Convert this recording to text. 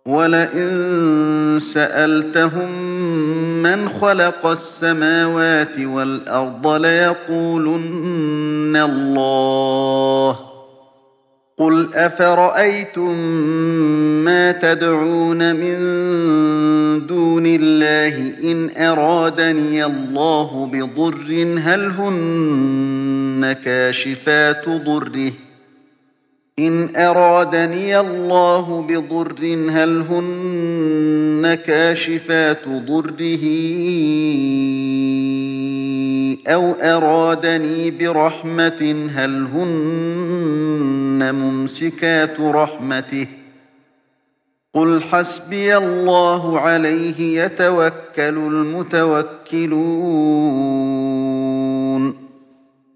وَلَئِن سَأَلْتَهُم مَّنْ خَلَقَ السَّمَاوَاتِ وَالْأَرْضَ لَيَقُولُنَّ اللَّهُ ۚ قُلْ أَفَرَأَيْتُم مَّا تَدْعُونَ مِن دُونِ اللَّهِ إِنْ أَرَادَنِيَ اللَّهُ بِضُرٍّ هَلْ هُنَّ كَاشِفَاتُ ضُرِّهِ أَوْ أَرَادَنِي بِرَحْمَةٍ هَلْ هُنَّ مُمْسِكَاتُ رَحْمَتِهِ ۚ قُلْ حَسْبِيَ اللَّهُ عَلَيْهِ يَتَوَكَّلُ الْمُتَوَكِّلُونَ